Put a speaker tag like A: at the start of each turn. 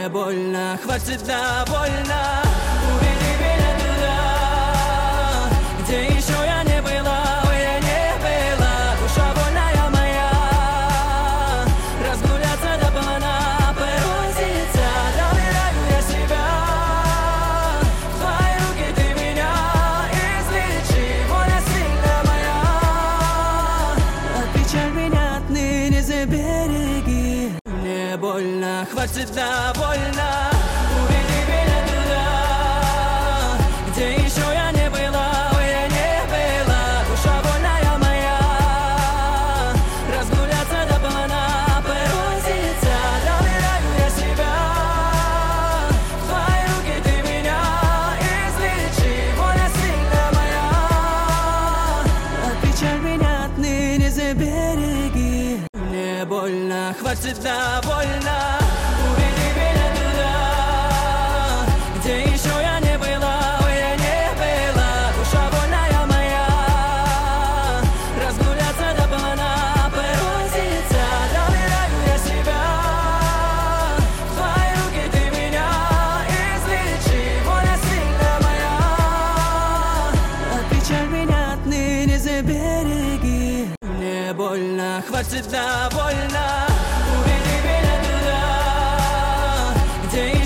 A: Мне больно, хватит, довольно. Уведи меня туда, где еще я не была, я не была. Душа вольная моя, разгуляться до полна, погрузиться. Доверяю я себя, в твои руки ты меня излечи. Воля сильная моя, печаль меня отныне забереги. Мне больно, хватит, довольно. Уведи меня туда, где еще я не была, я не была. Душа вольная моя, разгуляться до полна, погрузиться. Доверяю я себя, в твои руки ты меня излечи. Воля сильная моя, печаль меня отныне забереги. Мне больно, хватит, довольно. Уведи меня туда, где еще я не была, я не была. Душа вольная моя, разгуляться до полна, погрузиться. Доверяю я себя, в твои руки ты меня излечи. Воля сильная моя, печаль меня отныне забереги. Мне больно, хватит, довольно. Уведи меня туда, где